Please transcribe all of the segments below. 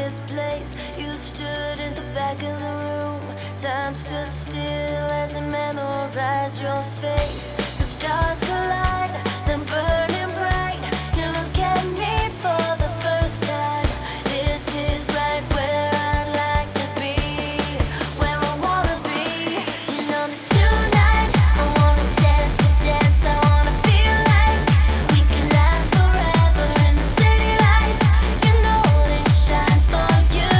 this place. You stood in the back of the room. Time stood still as I memorized your face. The stars collide, then burning bright. You look at me for the first time. This is right where I'd like to be, where I wanna be. You know that tonight I wanna dance to dance. I wanna feel like we can last forever in the city lights. You know they shine for you.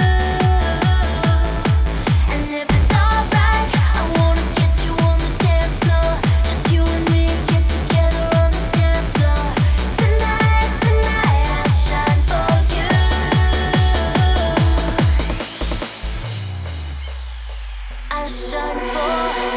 And if it's alright, I wanna get you on the dance floor. Just you and me get together on the dance floor. Tonight, tonight I'll shine for you. I'll shine for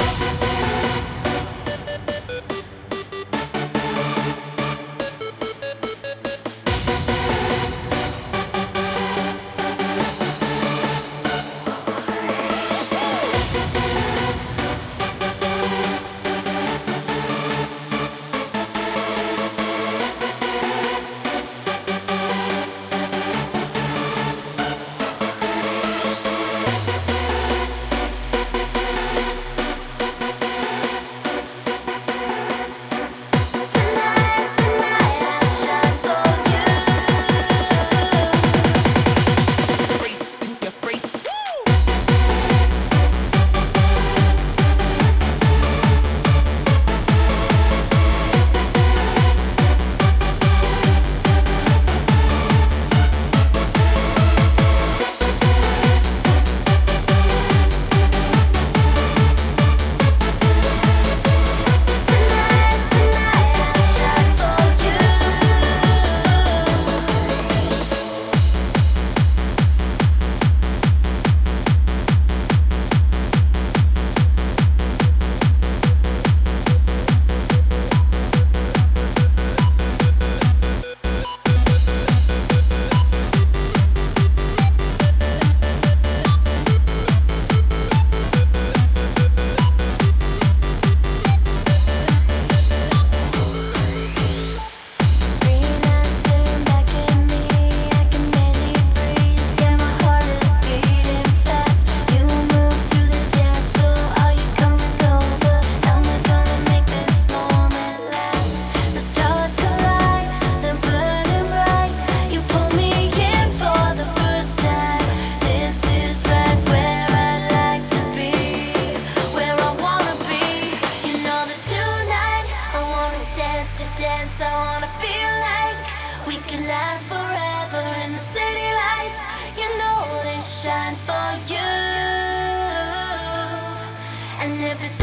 to dance. I wanna feel like we can last forever in the city lights. You know they shine for you. And if it's